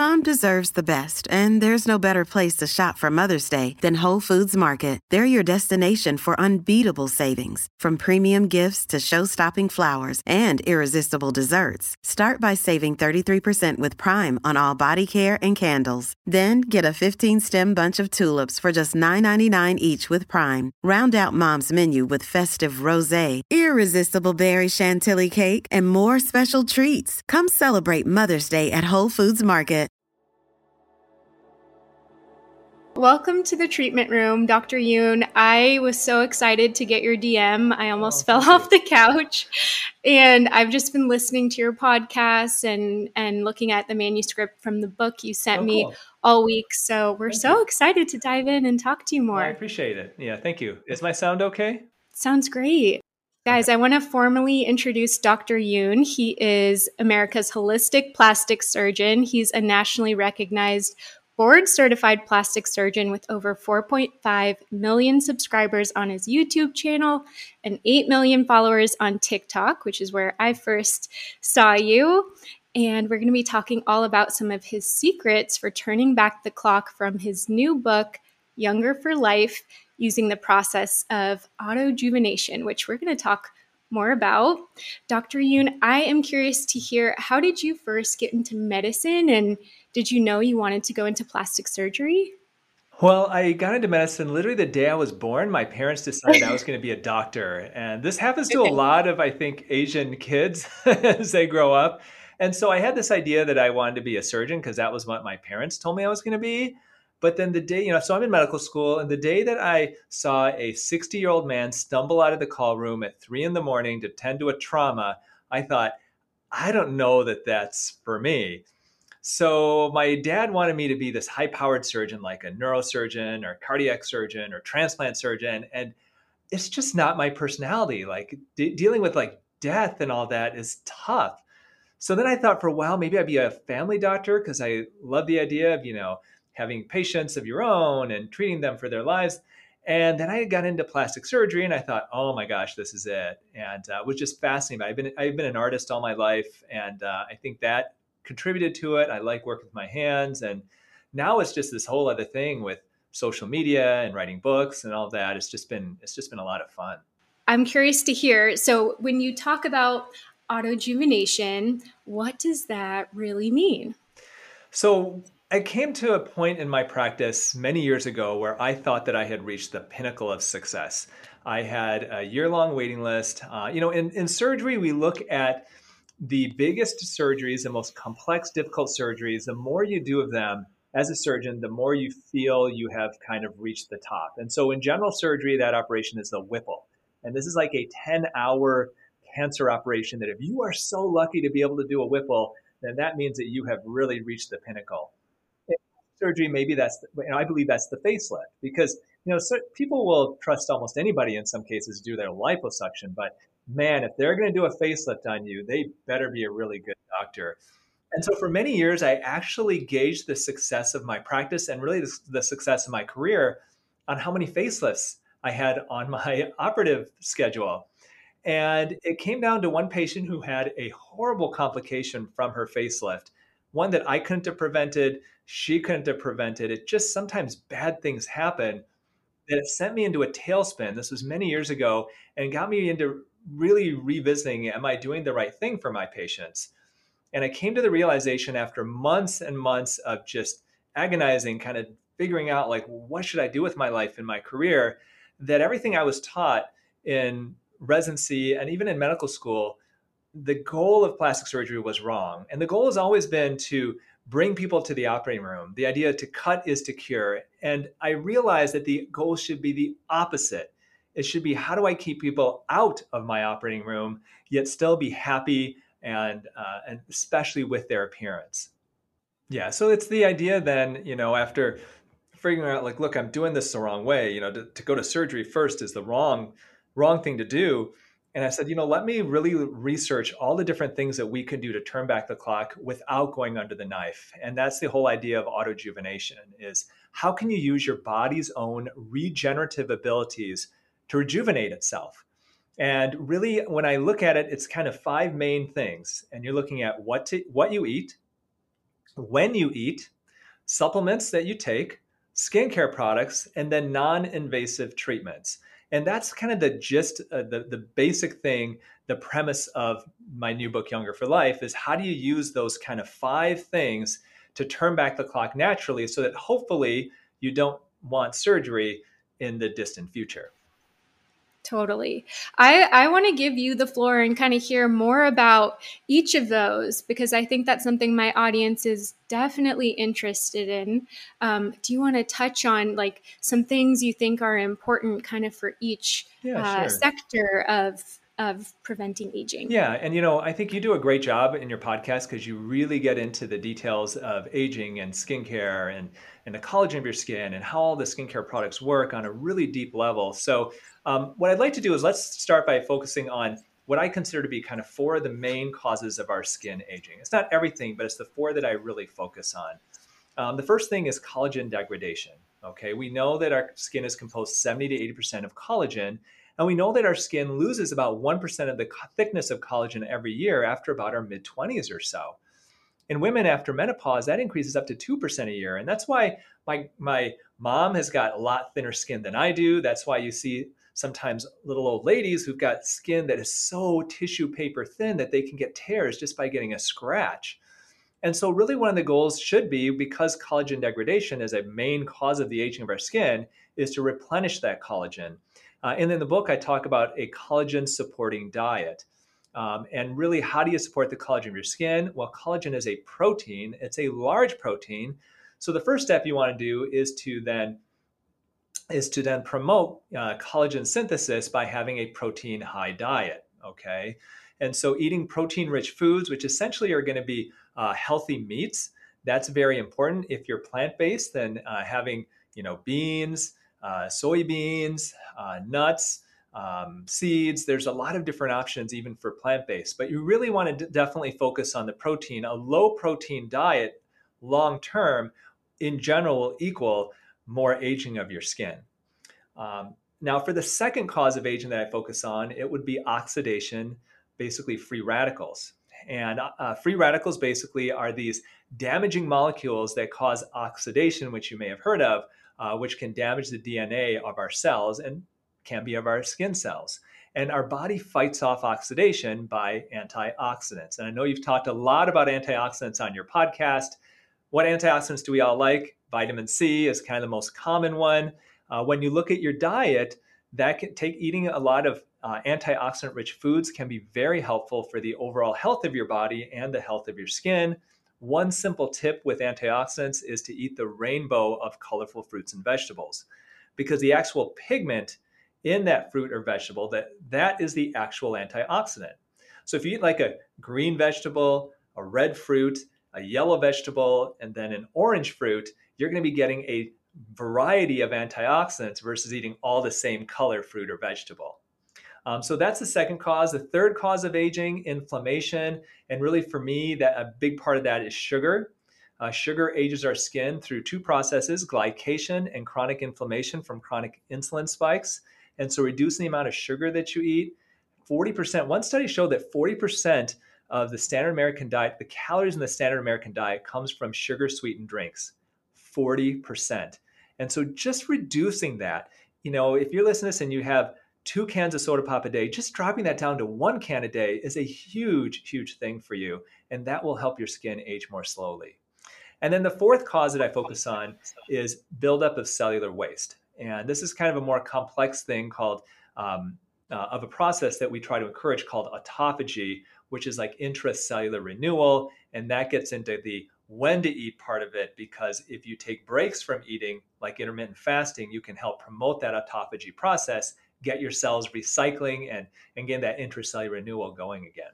Mom deserves the best, and there's no better place to shop for Mother's Day than Whole Foods Market. They're your destination for unbeatable savings, from premium gifts to show-stopping flowers and irresistible desserts. Start by saving 33% with Prime on all body care and candles. Then get a 15-stem bunch of tulips for just $9.99 each with Prime. Round out Mom's menu with festive rosé, irresistible berry chantilly cake, and more special treats. Come celebrate Mother's Day at Whole Foods Market. Welcome to the treatment room, Dr. Yoon. I was so excited to get your DM. I almost fell off the couch. And I've just been listening to your podcasts and looking at the manuscript from the book you sent me all week. So we're excited to dive in and talk to you more. Well, I appreciate it. Yeah, thank you. Is my sound okay? Sounds great. Guys, I want to formally introduce Dr. Yoon. He is America's holistic plastic surgeon. He's a nationally recognized board-certified plastic surgeon with over 4.5 million subscribers on his YouTube channel and 8 million followers on TikTok, which is where I first saw you. And we're going to be talking all about some of his secrets for turning back the clock from his new book, Younger for Life, using the process of autojuvenation, which we're going to talk more about. Dr. Yoon, I am curious to hear, how did you first get into medicine, and did you know you wanted to go into plastic surgery? Well, I got into medicine literally the day I was born. My parents decided I was going to be a doctor. And this happens to a lot of, I think, Asian kids as they grow up. And so I had this idea that I wanted to be a surgeon because that was what my parents told me I was going to be. But then the day, so I'm in medical school, and the day that I saw a 60-year-old man stumble out of the call room at 3 a.m. to tend to a trauma, I thought, I don't know that that's for me. So my dad wanted me to be this high-powered surgeon, like a neurosurgeon or cardiac surgeon or transplant surgeon. And it's just not my personality. Like dealing with like death and all that is tough. So then I thought for a while, maybe I'd be a family doctor because I love the idea of, having patients of your own and treating them for their lives. And then I got into plastic surgery and I thought, oh my gosh, this is it. And it was just fascinating. I've been an artist all my life. And I think that contributed to it. I like working with my hands. And now it's just this whole other thing with social media and writing books and all that. It's just been a lot of fun. I'm curious to hear. So when you talk about autojuvenation, what does that really mean? So I came to a point in my practice many years ago where I thought that I had reached the pinnacle of success. I had a year-long waiting list. In surgery, we look at the biggest surgeries, the most complex, difficult surgeries. The more you do of them as a surgeon, the more you feel you have kind of reached the top. And so in general surgery, that operation is the Whipple. And this is like a 10-hour cancer operation that if you are so lucky to be able to do a Whipple, then that means that you have really reached the pinnacle. In surgery, maybe I believe that's the facelift, because so people will trust almost anybody in some cases to do their liposuction, but man, if they're going to do a facelift on you, they better be a really good doctor. And so for many years, I actually gauged the success of my practice and really the success of my career on how many facelifts I had on my operative schedule. And it came down to one patient who had a horrible complication from her facelift, one that I couldn't have prevented, she couldn't have prevented. It just sometimes bad things happen that it sent me into a tailspin. This was many years ago and got me into really revisiting, am I doing the right thing for my patients? And I came to the realization after months and months of just agonizing, kind of figuring out like, what should I do with my life and my career, that everything I was taught in residency and even in medical school, the goal of plastic surgery was wrong. And the goal has always been to bring people to the operating room. The idea to cut is to cure. And I realized that the goal should be the opposite. It should be, how do I keep people out of my operating room, yet still be happy and especially with their appearance. Yeah, so it's the idea then, after figuring out like, look, I'm doing this the wrong way, to go to surgery first is the wrong thing to do. And I said, let me really research all the different things that we can do to turn back the clock without going under the knife. And that's the whole idea of autojuvenation, is how can you use your body's own regenerative abilities to rejuvenate itself? And really, when I look at it, it's kind of 5 main things. And you're looking at what you eat, when you eat, supplements that you take, skincare products, and then non-invasive treatments. And that's kind of the gist, the basic thing, the premise of my new book, Younger for Life, is how do you use those kind of 5 things to turn back the clock naturally so that hopefully you don't want surgery in the distant future. Totally. I want to give you the floor and kind of hear more about each of those, because I think that's something my audience is definitely interested in. Do you want to touch on like some things you think are important kind of for each Sure. sector of preventing aging? Yeah, and I think you do a great job in your podcast because you really get into the details of aging and skincare and the collagen of your skin and how all the skincare products work on a really deep level. So what I'd like to do is let's start by focusing on what I consider to be kind of 4 of the main causes of our skin aging. It's not everything, but it's the 4 that I really focus on. The first thing is collagen degradation. Okay, we know that our skin is composed 70 to 80% of collagen. And we know that our skin loses about 1% of the thickness of collagen every year after about our mid-20s or so. In women after menopause, that increases up to 2% a year. And that's why my mom has got a lot thinner skin than I do. That's why you see sometimes little old ladies who've got skin that is so tissue paper thin that they can get tears just by getting a scratch. And so really one of the goals should be, because collagen degradation is a main cause of the aging of our skin, is to replenish that collagen. And in the book, I talk about a collagen supporting diet. And really, how do you support the collagen of your skin? Well, collagen is a protein. It's a large protein. So the first step you want to do is to then promote collagen synthesis by having a protein high diet. Okay. And so eating protein rich foods, which essentially are going to be healthy meats, that's very important. If you're plant based, then having beans, soybeans, nuts, seeds. There's a lot of different options even for plant-based, but you really want to definitely focus on the protein. A low protein diet long-term in general will equal more aging of your skin. Now for the second cause of aging that I focus on, it would be oxidation, basically free radicals. And free radicals basically are these damaging molecules that cause oxidation, which you may have heard of, which can damage the DNA of our cells and can be of our skin cells. And our body fights off oxidation by antioxidants. And I know you've talked a lot about antioxidants on your podcast. What antioxidants do we all like? Vitamin C is kind of the most common one. When you look at your diet, that can take eating a lot of antioxidant-rich foods can be very helpful for the overall health of your body and the health of your skin. One simple tip with antioxidants is to eat the rainbow of colorful fruits and vegetables, because the actual pigment in that fruit or vegetable, that is the actual antioxidant. So if you eat like a green vegetable, a red fruit, a yellow vegetable, and then an orange fruit, you're going to be getting a variety of antioxidants versus eating all the same color fruit or vegetable. So that's the second cause. The third cause of aging, inflammation. And really for me, that a big part of that is sugar. Sugar ages our skin through 2 processes, glycation and chronic inflammation from chronic insulin spikes. And so reducing the amount of sugar that you eat, 40%, one study showed that 40% of the standard American diet, the calories in the standard American diet comes from sugar sweetened drinks, 40%. And so just reducing that, if you're listening to this and you have 2 cans of soda pop a day, just dropping that down to 1 can a day is a huge, huge thing for you. And that will help your skin age more slowly. And then the fourth cause that I focus on is buildup of cellular waste. And this is kind of a more complex thing called of a process that we try to encourage called autophagy, which is like intracellular renewal. And that gets into the when to eat part of it, because if you take breaks from eating, like intermittent fasting, you can help promote that autophagy process, get your cells recycling and get that intracellular renewal going again.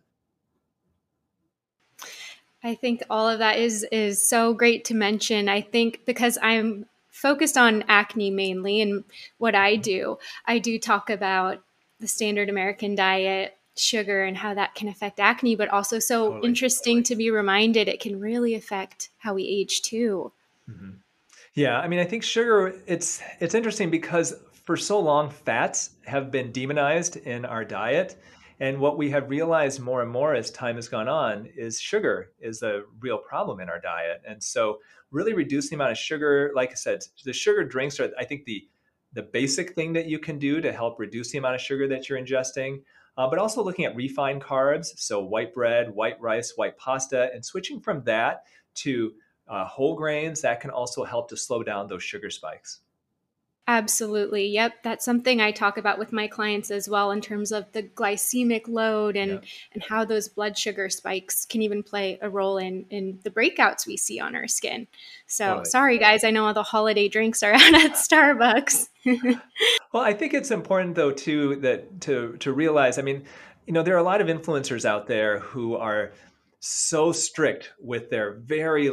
I think all of that is so great to mention. I think because I'm focused on acne mainly and what I do talk about the standard American diet, sugar, and how that can affect acne, but also so interesting to be reminded it can really affect how we age too. Mm-hmm. Yeah, I mean, I think sugar, it's interesting because for so long, fats have been demonized in our diet. And what we have realized more and more as time has gone on is sugar is a real problem in our diet. And so really reduce the amount of sugar. Like I said, the sugar drinks are, I think, the basic thing that you can do to help reduce the amount of sugar that you're ingesting. But also looking at refined carbs, so white bread, white rice, white pasta, and switching from that to whole grains, that can also help to slow down those sugar spikes. Absolutely. Yep. That's something I talk about with my clients as well in terms of the glycemic load Yeah, and how those blood sugar spikes can even play a role in the breakouts we see on our skin. So totally. sorry guys, I know all the holiday drinks are out at Starbucks. Well, I think it's important though too that to realize, I mean, there are a lot of influencers out there who are so strict with their very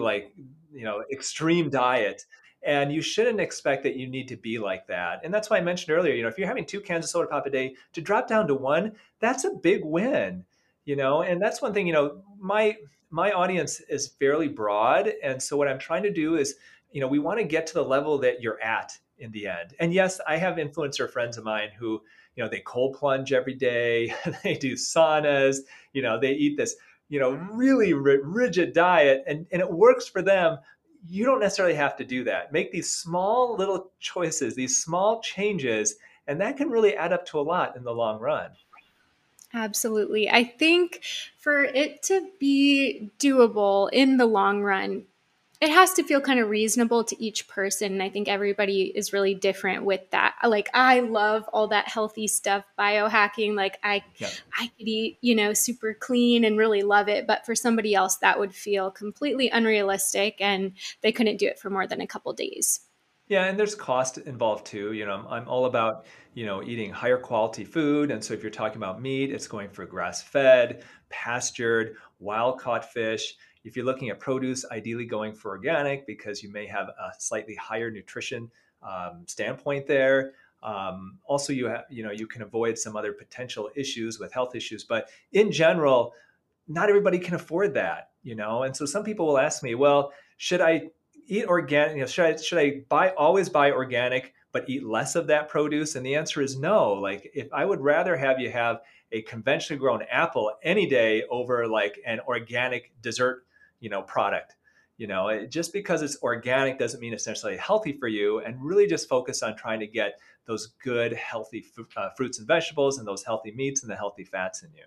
extreme diet, and you shouldn't expect that you need to be like that. And that's why I mentioned earlier, if you're having two cans of soda pop a day, to drop down to one, that's a big win. And that's one thing, my audience is fairly broad, and so what I'm trying to do is, we want to get to the level that you're at in the end. And yes, I have influencer friends of mine who, they cold plunge every day, they do saunas, they eat this, really rigid diet, and it works for them. You don't necessarily have to do that. Make these small little choices, these small changes, and that can really add up to a lot in the long run. Absolutely. I think for it to be doable in the long run, it has to feel kind of reasonable to each person. And I think everybody is really different with that. Like I love all that healthy stuff, biohacking. Like Yeah. I could eat, super clean and really love it. But for somebody else, that would feel completely unrealistic and they couldn't do it for more than a couple days. Yeah, and there's cost involved too. I'm all about, eating higher quality food. And so if you're talking about meat, it's going for grass-fed, pastured, wild-caught fish. If you're looking at produce, ideally going for organic because you may have a slightly higher nutrition standpoint there. Also, you can avoid some other potential issues with health issues. But in general, not everybody can afford that. And so some people will ask me, well, should I eat organic? Should I always buy organic but eat less of that produce? And the answer is no. Like, if I would rather have you have a conventionally grown apple any day over like an organic dessert, product. Just because it's organic doesn't mean it's necessarily healthy for you. And really just focus on trying to get those good, healthy fruits and vegetables and those healthy meats and the healthy fats in you.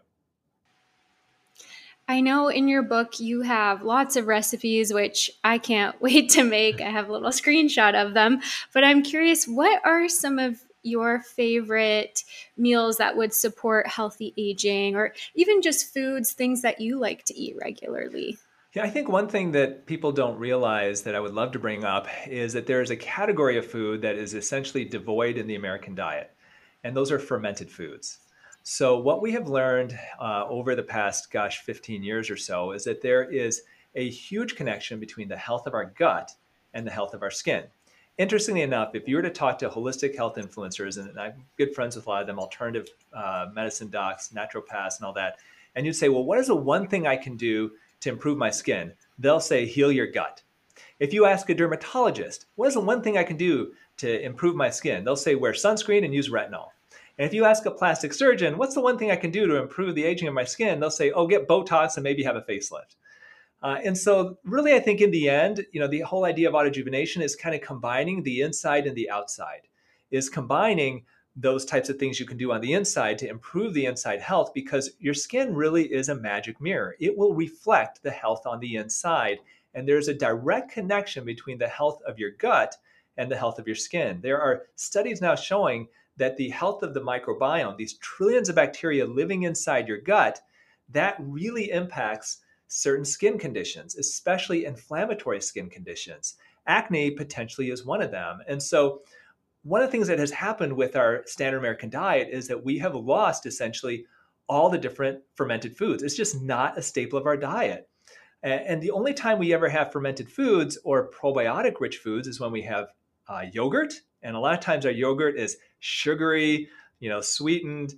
I know in your book you have lots of recipes, which I can't wait to make. I have a little screenshot of them. But I'm curious, what are some of your favorite meals that would support healthy aging, or even just foods, things that you like to eat regularly? Yeah, I think one thing that people don't realize that I would love to bring up is that there is a category of food that is essentially devoid in the American diet, and those are fermented foods. So, what we have learned over the past, 15 years or so is that there is a huge connection between the health of our gut and the health of our skin. Interestingly enough, if you were to talk to holistic health influencers, and I'm good friends with a lot of them, alternative medicine docs, naturopaths, and all that, and you'd say, well, what is the one thing I can do to improve my skin? They'll say, heal your gut. If you ask a dermatologist, what is the one thing I can do to improve my skin? They'll say, wear sunscreen and use retinol. And if you ask a plastic surgeon, what's the one thing I can do to improve the aging of my skin? They'll say, oh, get Botox and maybe have a facelift. And so really, I think in the end, the whole idea of autojuvenation is kind of combining the inside and the outside, is combining those types of things you can do on the inside to improve the inside health, because your skin really is a magic mirror. It will reflect the health on the inside. And there's a direct connection between the health of your gut and the health of your skin. There are studies now showing that the health of the microbiome, these trillions of bacteria living inside your gut, that really impacts certain skin conditions, especially inflammatory skin conditions. Acne potentially is one of them. And so one of the things that has happened with our standard American diet is that we have lost essentially all the different fermented foods. It's just not a staple of our diet. And the only time we ever have fermented foods or probiotic rich foods is when we have yogurt. And a lot of times our yogurt is sugary, sweetened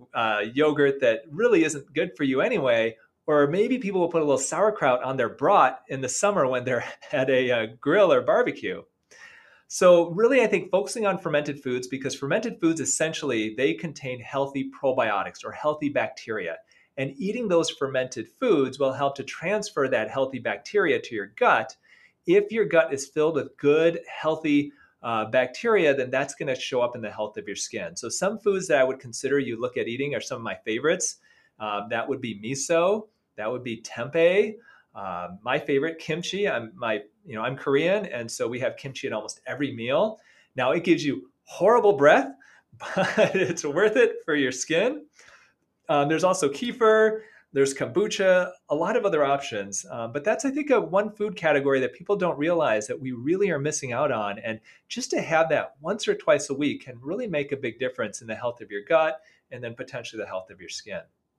yogurt that really isn't good for you anyway. Or maybe people will put a little sauerkraut on their brat in the summer when they're at a grill or barbecue. So really, I think focusing on fermented foods, because fermented foods essentially they contain healthy probiotics or healthy bacteria. And eating those fermented foods will help to transfer that healthy bacteria to your gut. If your gut is filled with good, healthy bacteria, then that's going to show up in the health of your skin. So some foods that I would consider you look at eating are some of my favorites. That would be miso. That would be tempeh. My favorite, kimchi. I'm Korean, and so we have kimchi at almost every meal. Now it gives you horrible breath, but it's worth it for your skin. There's also kefir. There's kombucha, a lot of other options. But that's, I think, one food category that people don't realize that we really are missing out on. And just to have that once or twice a week can really make a big difference in the health of your gut and then potentially the health of your skin.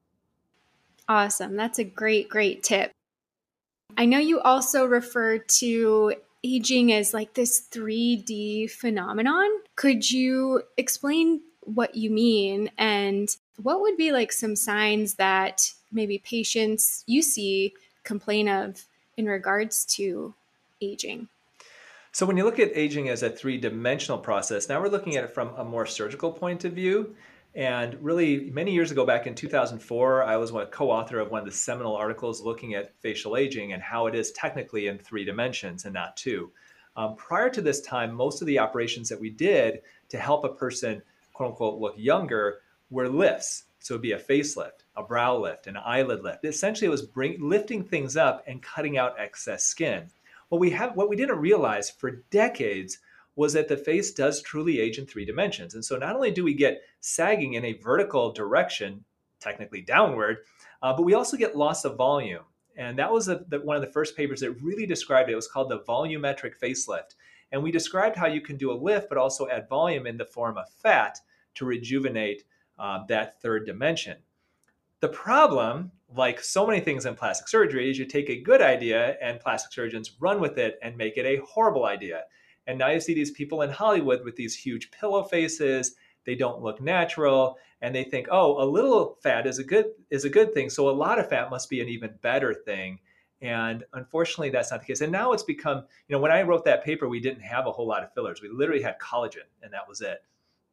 Awesome. That's a great, great tip. I know you also refer to aging as like this 3D phenomenon. Could you explain what you mean, and what would be like some signs that maybe patients you see complain of in regards to aging? So when you look at aging as a three-dimensional process, now we're looking at it from a more surgical point of view. And really, many years ago, back in 2004, I was a co-author of one of the seminal articles looking at facial aging and how it is technically in 3 dimensions and not 2. Prior to this time, most of the operations that we did to help a person, quote unquote, look younger were lifts. So it'd be a facelift, a brow lift, an eyelid lift. Essentially, it was lifting things up and cutting out excess skin. What we didn't realize for decades was that the face does truly age in 3 dimensions. And so not only do we get sagging in a vertical direction, technically downward, but we also get loss of volume. And that was one of the first papers that really described it. It was called the volumetric facelift. And we described how you can do a lift, but also add volume in the form of fat to rejuvenate that 3rd dimension. The problem, like so many things in plastic surgery, is you take a good idea and plastic surgeons run with it and make it a horrible idea. And now you see these people in Hollywood with these huge pillow faces. They don't look natural, and they think, oh, a little fat is a good thing. So a lot of fat must be an even better thing. And unfortunately, that's not the case. And now it's become, when I wrote that paper, we didn't have a whole lot of fillers. We literally had collagen, and that was it.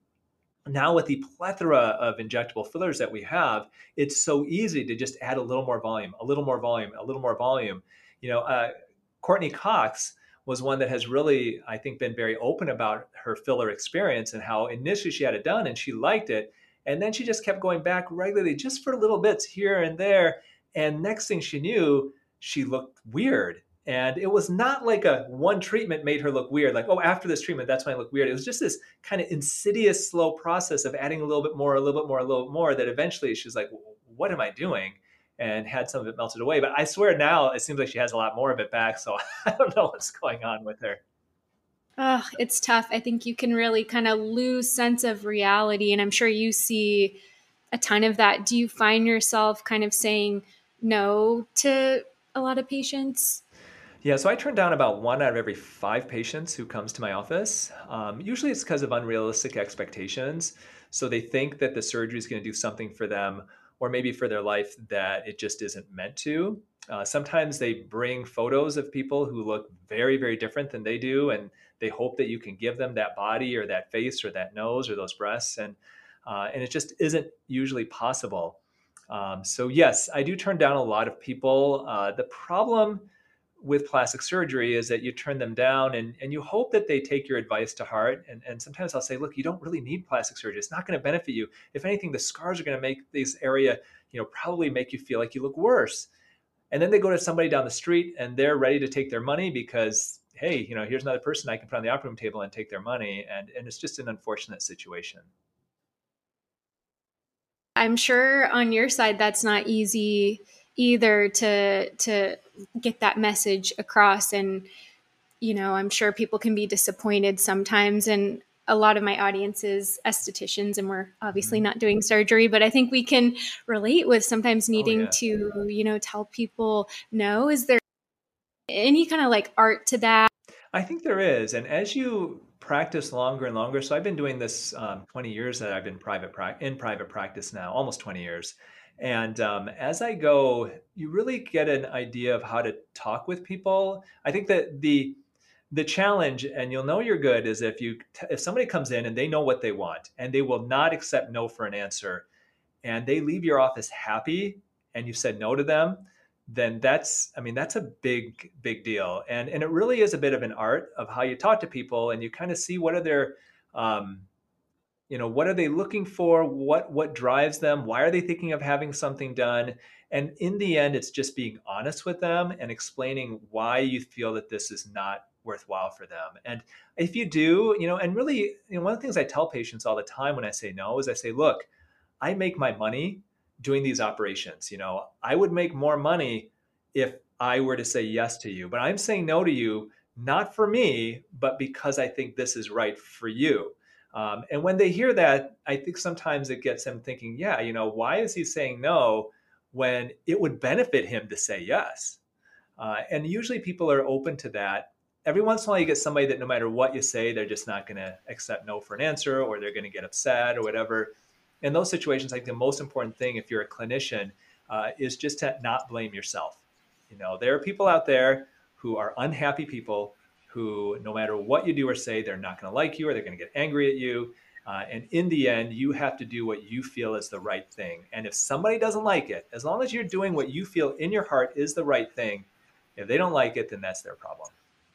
Now with the plethora of injectable fillers that we have, it's so easy to just add a little more volume, a little more volume, a little more volume. Courtney Cox was one that has really, I think, been very open about her filler experience and how initially she had it done and she liked it. And then she just kept going back regularly just for little bits here and there. And next thing she knew, she looked weird. And it was not like a one treatment made her look weird, like, oh, after this treatment, that's when I look weird. It was just this kind of insidious, slow process of adding a little bit more, a little bit more, a little bit more, that eventually she's like, what am I doing? And had some of it melted away. But I swear now it seems like she has a lot more of it back. So I don't know what's going on with her. Oh, it's tough. I think you can really kind of lose sense of reality. And I'm sure you see a ton of that. Do you find yourself kind of saying no to a lot of patients? Yeah, so I turn down about 1 out of every 5 patients who comes to my office. Usually it's because of unrealistic expectations. So they think that the surgery is going to do something for them or maybe for their life that it just isn't meant to. Sometimes they bring photos of people who look very, very different than they do, and they hope that you can give them that body or that face or that nose or those breasts, and it just isn't usually possible. So yes, I do turn down a lot of people. The problem with plastic surgery is that you turn them down and you hope that they take your advice to heart. And sometimes I'll say, look, you don't really need plastic surgery. It's not going to benefit you. If anything, the scars are going to make this area, probably make you feel like you look worse. And then they go to somebody down the street and they're ready to take their money because, hey, here's another person I can put on the operating room table and take their money. And it's just an unfortunate situation. I'm sure on your side, that's not easy either to get that message across. And, I'm sure people can be disappointed sometimes. And a lot of my audience is estheticians, and we're obviously not doing surgery, but I think we can relate with sometimes needing to, tell people no. Is there any kind of like art to that? I think there is. And as you practice longer and longer, so I've been doing this 20 years that I've been in private practice now, almost 20 years. And as I go, you really get an idea of how to talk with people. I think that the the challenge, and you'll know you're good, is if somebody comes in and they know what they want and they will not accept no for an answer, and they leave your office happy and you said no to them, then that's a big deal. And it really is a bit of an art of how you talk to people, and you kind of see what are their um, what are they looking for, what drives them, why are they thinking of having something done. And in the end, it's just being honest with them and explaining why you feel that this is not worthwhile for them. And if you do, and really, one of the things I tell patients all the time when I say no is I say, look, I make my money doing these operations. I would make more money if I were to say yes to you, but I'm saying no to you, not for me, but because I think this is right for you. And when they hear that, I think sometimes it gets them thinking, yeah, why is he saying no when it would benefit him to say yes? And usually people are open to that. Every once in a while, you get somebody that no matter what you say, they're just not going to accept no for an answer, or they're going to get upset or whatever. In those situations, I think the most important thing, if you're a clinician, is just to not blame yourself. There are people out there who are unhappy people who, no matter what you do or say, they're not going to like you, or they're going to get angry at you. And in the end, you have to do what you feel is the right thing. And if somebody doesn't like it, as long as you're doing what you feel in your heart is the right thing, if they don't like it, then that's their problem.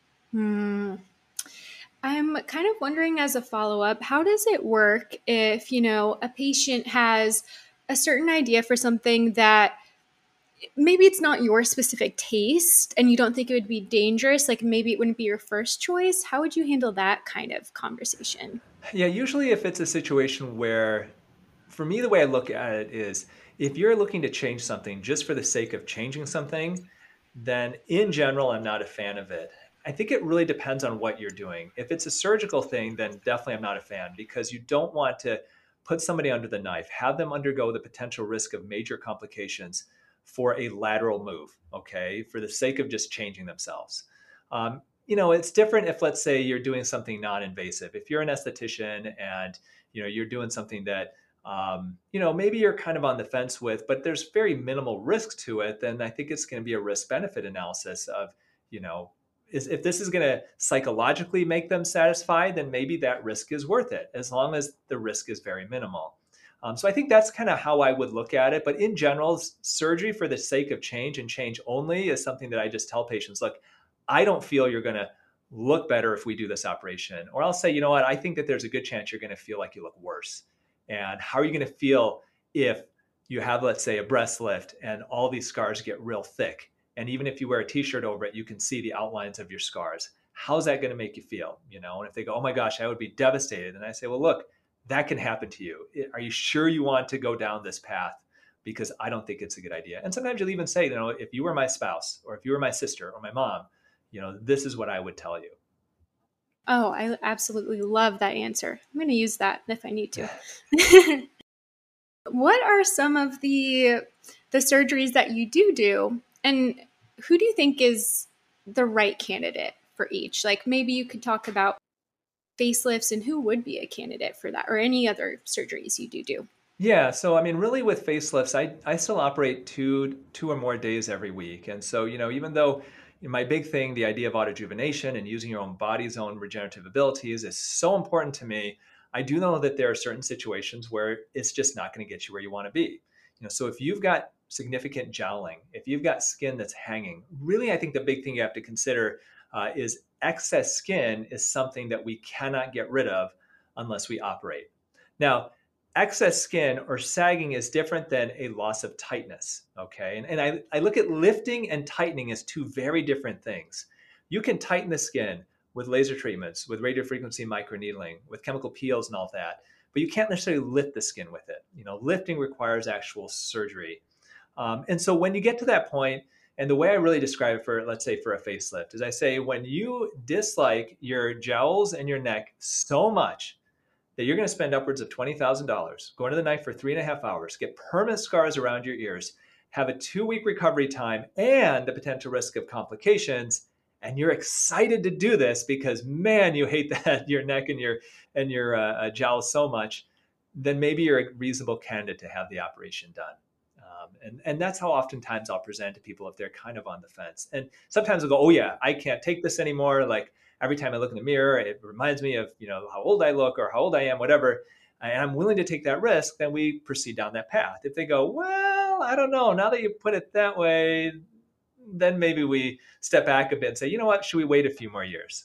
I'm kind of wondering, as a follow-up, how does it work if, a patient has a certain idea for something that maybe it's not your specific taste and you don't think it would be dangerous, like maybe it wouldn't be your first choice? How would you handle that kind of conversation? Yeah, usually if it's a situation where, for me, the way I look at it is, if you're looking to change something just for the sake of changing something, then in general, I'm not a fan of it. I think it really depends on what you're doing. If it's a surgical thing, then definitely I'm not a fan, because you don't want to put somebody under the knife, have them undergo the potential risk of major complications for a lateral move, okay, for the sake of just changing themselves. It's different if, let's say, you're doing something non-invasive. If you're an esthetician and, you're doing something that, maybe you're kind of on the fence with, but there's very minimal risk to it, then I think it's going to be a risk-benefit analysis of, if this is going to psychologically make them satisfied, then maybe that risk is worth it, as long as the risk is very minimal. So I think that's kind of how I would look at it. But in general, surgery for the sake of change and change only is something that I just tell patients, look, I don't feel you're going to look better if we do this operation. Or I'll say, you know what, I think that there's a good chance you're going to feel like you look worse. And how are you going to feel if you have, let's say, a breast lift and all these scars get real thick? And even if you wear a t-shirt over it, you can see the outlines of your scars. How's that going to make you feel? And if they go, oh my gosh, I would be devastated. And I say, well, look, that can happen to you. Are you sure you want to go down this path? Because I don't think it's a good idea. And sometimes you'll even say, if you were my spouse, or if you were my sister or my mom, this is what I would tell you. Oh, I absolutely love that answer. I'm going to use that if I need to. What are some of the surgeries that you do? And who do you think is the right candidate for each? Like, maybe you could talk about facelifts and who would be a candidate for that, or any other surgeries you do. Yeah. So, really with facelifts, I still operate two or more days every week. And so, even though my big thing, the idea of autojuvenation and using your own body's own regenerative abilities, is so important to me, I do know that there are certain situations where it's just not going to get you where you want to be. So if you've got significant jowling, if you've got skin that's hanging, really, I think the big thing you have to consider is excess skin is something that we cannot get rid of unless we operate. Now, excess skin or sagging is different than a loss of tightness, okay? And I look at lifting and tightening as two very different things. You can tighten the skin with laser treatments, with radiofrequency microneedling, with chemical peels and all that, but you can't necessarily lift the skin with it. Lifting requires actual surgery. And so when you get to that point, and the way I really describe it for, let's say, for a facelift, is I say, when you dislike your jowls and your neck so much that you're going to spend upwards of $20,000, go into the knife for 3.5 hours, get permanent scars around your ears, have a 2-week recovery time and the potential risk of complications, and you're excited to do this because, man, you hate that your neck and your jowls so much, then maybe you're a reasonable candidate to have the operation done. And that's how oftentimes I'll present to people if they're kind of on the fence. And sometimes they'll go, oh yeah, I can't take this anymore. Like, every time I look in the mirror, it reminds me of, how old I look or how old I am, whatever, and I'm willing to take that risk, then we proceed down that path. If they go, well, I don't know, now that you put it that way, then maybe we step back a bit and say, you know what, should we wait a few more years?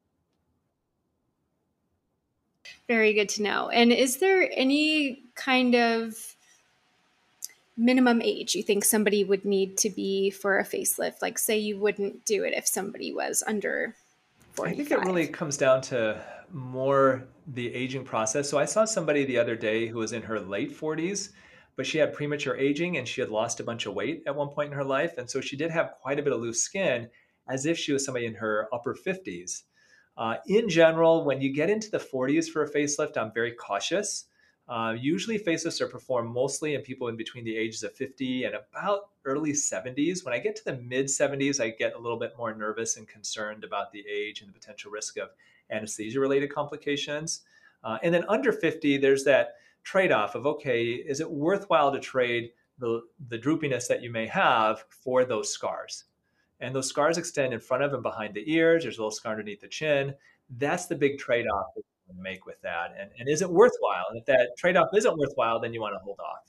Very good to know. And is there any kind of minimum age you think somebody would need to be for a facelift? Like, say you wouldn't do it if somebody was under I 45. think it really comes down to more the aging process. So I saw somebody the other day who was in her late 40s, but she had premature aging and she had lost a bunch of weight at one point in her life. And so she did have quite a bit of loose skin, as if she was somebody in her upper 50s. In general, when you get into the 40s for a facelift, I'm very cautious. Usually, facelifts are performed mostly in people in between the ages of 50 and about early 70s. When I get to the mid 70s, I get a little bit more nervous and concerned about the age and the potential risk of anesthesia related complications. And then under 50, there's that trade off of, okay, is it worthwhile to trade the droopiness that you may have for those scars? And those scars extend in front of and behind the ears. There's a little scar underneath the chin. That's the big trade off that you make with that. And is it worthwhile? And if that trade off isn't worthwhile, then you want to hold off.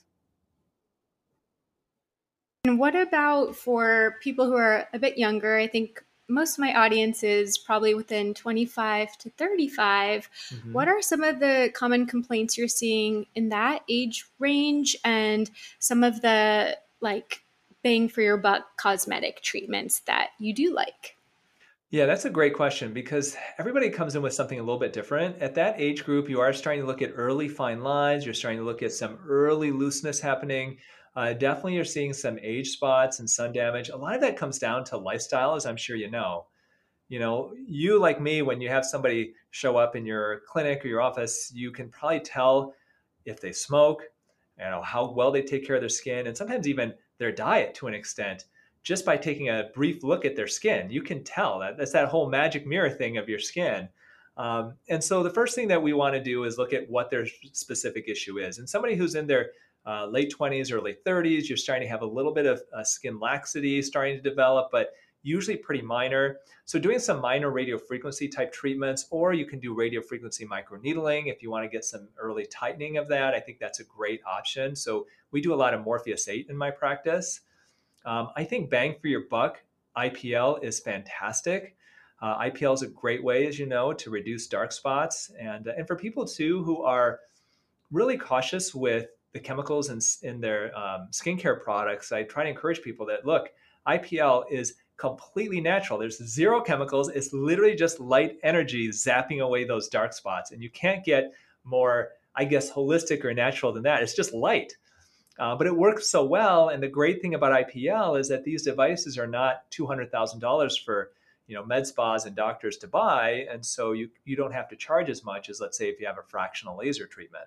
And what about for people who are a bit younger? I think most of my audience is probably within 25 to 35. Mm-hmm. What are some of the common complaints you're seeing in that age range and some of the bang for your buck cosmetic treatments that you do like? Yeah, that's a great question because everybody comes in with something a little bit different. At that age group, you are starting to look at early fine lines. You're starting to look at some early looseness happening. Definitely, you're seeing some age spots and sun damage. A lot of that comes down to lifestyle, as I'm sure you know. You like me, when you have somebody show up in your clinic or your office, you can probably tell if they smoke, how well they take care of their skin, and sometimes even their diet to an extent, just by taking a brief look at their skin. You can tell that's that whole magic mirror thing of your skin. And so the first thing that we want to do is look at what their specific issue is. And somebody who's in their late 20s or late 30s, you're starting to have a little bit of skin laxity starting to develop, but usually pretty minor. So doing some minor radiofrequency type treatments, or you can do radiofrequency microneedling if you want to get some early tightening of that. I think that's a great option. So we do a lot of Morpheus 8 in my practice. I think bang for your buck, IPL is fantastic. IPL is a great way, as you know, to reduce dark spots. And for people too who are really cautious with the chemicals in their skincare products, I try to encourage people that, look, IPL is completely natural. There's zero chemicals. It's literally just light energy zapping away those dark spots. And you can't get more, I guess, holistic or natural than that. It's just light. But it works so well. And the great thing about IPL is that these devices are not $200,000 for med spas and doctors to buy. And so you don't have to charge as much as, let's say, if you have a fractional laser treatment.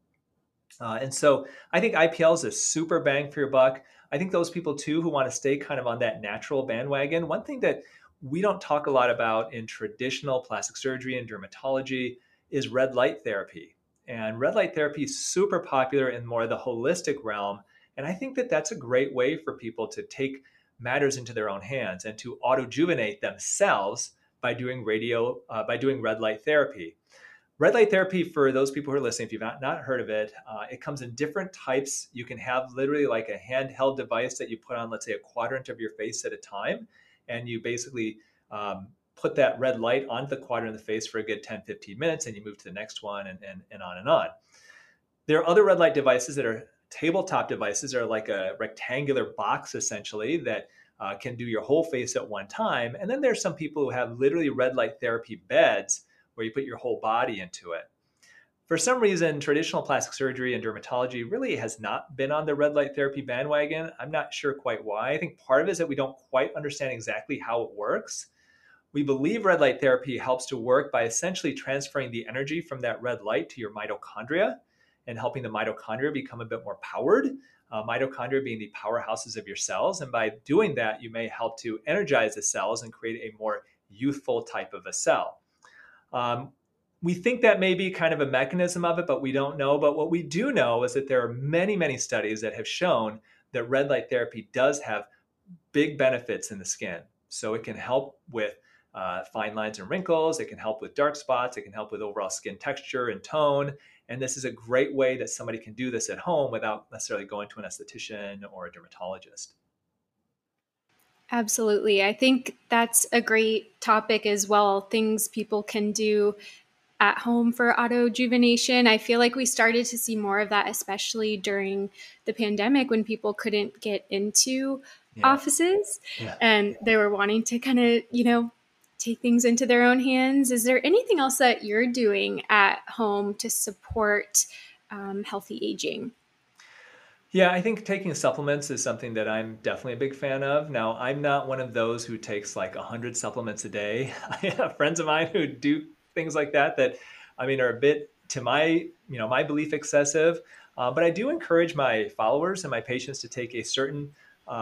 And so I think IPL is a super bang for your buck. I think those people too who want to stay kind of on that natural bandwagon, one thing that we don't talk a lot about in traditional plastic surgery and dermatology is red light therapy. And red light therapy is super popular in more of the holistic realm. And I think that that's a great way for people to take matters into their own hands and to autojuvenate themselves by doing red light therapy. Red light therapy, for those people who are listening, if you've not heard of it, it comes in different types. You can have literally like a handheld device that you put on, let's say, a quadrant of your face at a time. And you basically put that red light onto the quadrant of the face for a good 10, 15 minutes, and you move to the next one and on and on. There are other red light devices that are tabletop devices, or like a rectangular box, essentially, that can do your whole face at one time. And then there's some people who have literally red light therapy beds where you put your whole body into it. For some reason, traditional plastic surgery and dermatology really has not been on the red light therapy bandwagon. I'm not sure quite why. I think part of it is that we don't quite understand exactly how it works. We believe red light therapy helps to work by essentially transferring the energy from that red light to your mitochondria and helping the mitochondria become a bit more powered, mitochondria being the powerhouses of your cells. And by doing that, you may help to energize the cells and create a more youthful type of a cell. We think that may be kind of a mechanism of it, but we don't know. But what we do know is that there are many, many studies that have shown that red light therapy does have big benefits in the skin. So it can help with fine lines and wrinkles. It can help with dark spots. It can help with overall skin texture and tone. And this is a great way that somebody can do this at home without necessarily going to an esthetician or a dermatologist. Absolutely. I think that's a great topic as well. Things people can do at home for auto-rejuvenation. I feel like we started to see more of that, especially during the pandemic when people couldn't get into offices and they were wanting to kind of, take things into their own hands. Is there anything else that you're doing at home to support healthy aging? Yeah, I think taking supplements is something that I'm definitely a big fan of. Now, I'm not one of those who takes like 100 supplements a day. I have friends of mine who do things like that I mean, are a bit, to my belief, excessive. But I do encourage my followers and my patients to take a certain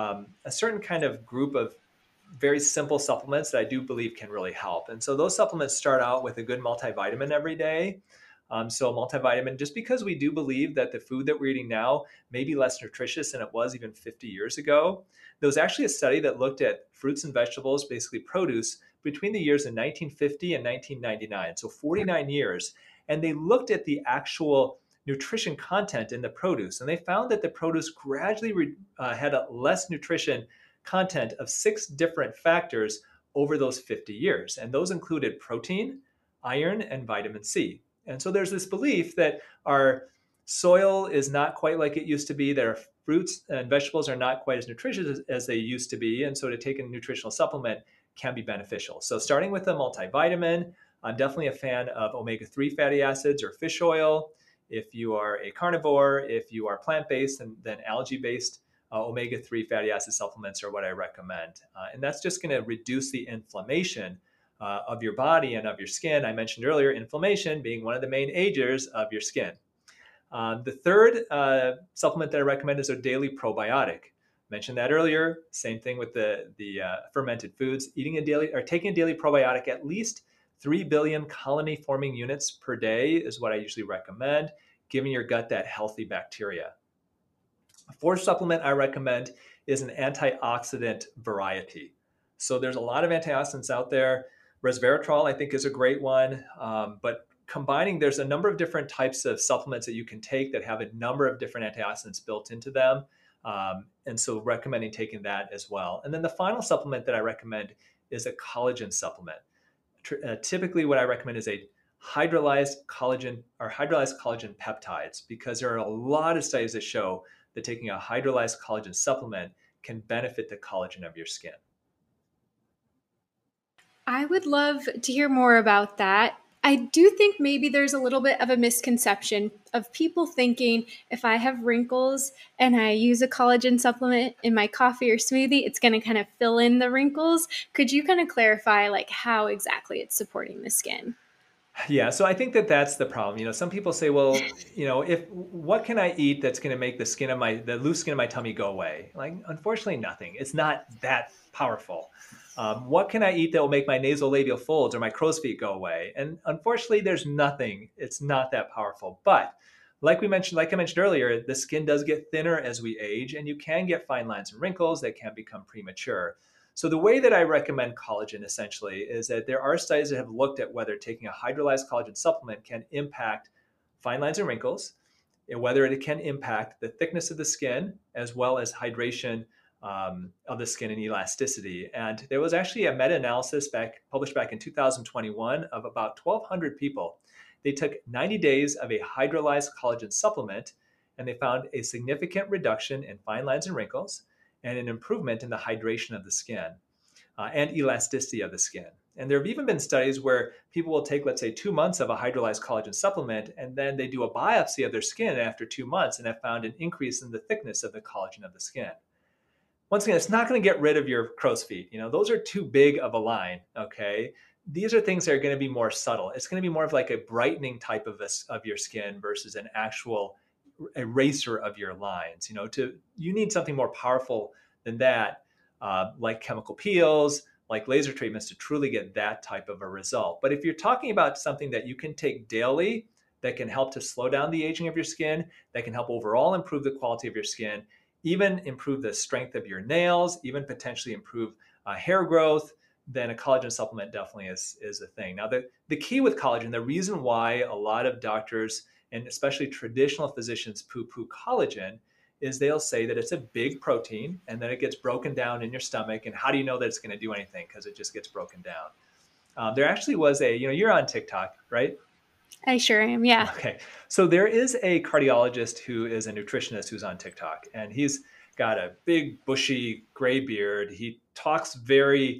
kind of group of very simple supplements that I do believe can really help. And so those supplements start out with a good multivitamin every day. So multivitamin, just because we do believe that the food that we're eating now may be less nutritious than it was even 50 years ago. There was actually a study that looked at fruits and vegetables, basically produce, between the years of 1950 and 1999, so 49 years. And they looked at the actual nutrition content in the produce. And they found that the produce gradually had a less nutrition content of 6 different factors over those 50 years. And those included protein, iron, and vitamin C. And so there's this belief that our soil is not quite like it used to be, that our fruits and vegetables are not quite as nutritious as they used to be. And so to take a nutritional supplement can be beneficial. So starting with a multivitamin, I'm definitely a fan of omega-3 fatty acids or fish oil. If you are a carnivore, if you are plant-based, then algae-based omega-3 fatty acid supplements are what I recommend. And that's just going to reduce the inflammation of your body and of your skin. I mentioned earlier, inflammation being one of the main agers of your skin. The third supplement that I recommend is a daily probiotic. Mentioned that earlier. Same thing with the fermented foods. Eating a daily or taking a daily probiotic, at least 3 billion colony-forming units per day is what I usually recommend, giving your gut that healthy bacteria. A fourth supplement I recommend is an antioxidant variety. So there's a lot of antioxidants out there. Resveratrol, I think, is a great one. But combining, there's a number of different types of supplements that you can take that have a number of different antioxidants built into them. And so recommending taking that as well. And then the final supplement that I recommend is a collagen supplement. Typically what I recommend is a hydrolyzed collagen peptides, because there are a lot of studies that show that taking a hydrolyzed collagen supplement can benefit the collagen of your skin. I would love to hear more about that. I do think maybe there's a little bit of a misconception of people thinking if I have wrinkles and I use a collagen supplement in my coffee or smoothie, it's going to kind of fill in the wrinkles. Could you kind of clarify like how exactly it's supporting the skin? Yeah, so I think that that's the problem. Some people say, well, what can I eat that's going to make the loose skin of my tummy go away? Like, unfortunately, nothing. It's not that powerful. What can I eat that will make my nasolabial folds or my crow's feet go away? And unfortunately, there's nothing. It's not that powerful. But like I mentioned earlier, the skin does get thinner as we age, and you can get fine lines and wrinkles that can become premature. So the way that I recommend collagen essentially is that there are studies that have looked at whether taking a hydrolyzed collagen supplement can impact fine lines and wrinkles, and whether it can impact the thickness of the skin as well as hydration of the skin and elasticity. And there was actually a meta-analysis published back in 2021 of about 1,200 people. They took 90 days of a hydrolyzed collagen supplement, and they found a significant reduction in fine lines and wrinkles and an improvement in the hydration of the skin and elasticity of the skin. And there have even been studies where people will take, let's say, 2 months of a hydrolyzed collagen supplement, and then they do a biopsy of their skin after 2 months and have found an increase in the thickness of the collagen of the skin. Once again, it's not going to get rid of your crow's feet. Those are too big of a line, okay? These are things that are going to be more subtle. It's going to be more of like a brightening type of your skin versus an actual eraser of your lines. You need something more powerful than that, like chemical peels, like laser treatments, to truly get that type of a result. But if you're talking about something that you can take daily that can help to slow down the aging of your skin, that can help overall improve the quality of your skin, even improve the strength of your nails, even potentially improve hair growth, then a collagen supplement definitely is a thing. Now, the key with collagen, the reason why a lot of doctors and especially traditional physicians poo-poo collagen is they'll say that it's a big protein and then it gets broken down in your stomach. And how do you know that it's going to do anything? Because it just gets broken down. There actually was you're on TikTok, right? I sure am. Yeah. Okay. So there is a cardiologist who is a nutritionist who's on TikTok, and he's got a big, bushy gray beard. He talks very,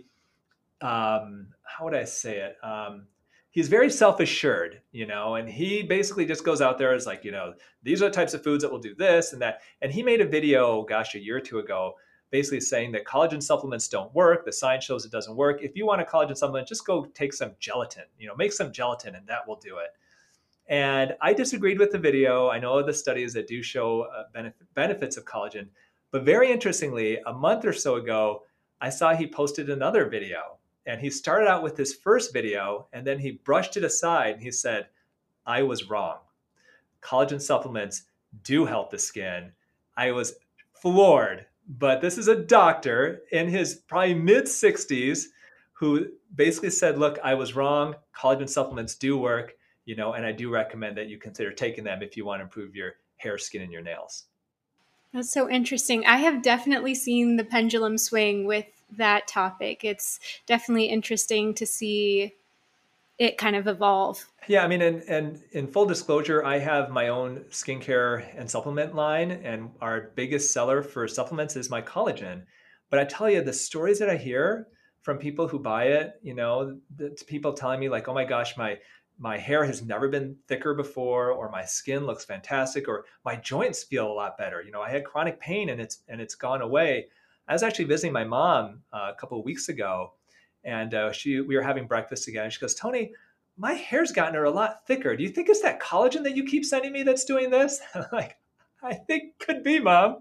how would I say it? He's very self-assured, and he basically just goes out there as like, these are the types of foods that will do this and that. And he made a video, gosh, a year or two ago, basically saying that collagen supplements don't work. The science shows it doesn't work. If you want a collagen supplement, just go take some gelatin, make some gelatin and that will do it. And I disagreed with the video. I know the studies that do show benefits of collagen, but very interestingly, a month or so ago, I saw he posted another video. And he started out with this first video, and then he brushed it aside and he said, I was wrong. Collagen supplements do help the skin. I was floored, but this is a doctor in his probably mid-60s who basically said, look, I was wrong. Collagen supplements do work. And I do recommend that you consider taking them if you want to improve your hair, skin, and your nails. That's so interesting. I have definitely seen the pendulum swing with that topic. It's definitely interesting to see it kind of evolve. Yeah, I mean, and in full disclosure, I have my own skincare and supplement line, and our biggest seller for supplements is my collagen. But I tell you, the stories that I hear from people who buy it, people telling me like, oh my gosh, my hair has never been thicker before, or my skin looks fantastic, or my joints feel a lot better. I had chronic pain and it's gone away. I was actually visiting my mom a couple of weeks ago, and we were having breakfast together. And she goes, Tony, my hair's gotten a lot thicker. Do you think it's that collagen that you keep sending me that's doing this? I'm like, I think could be, Mom.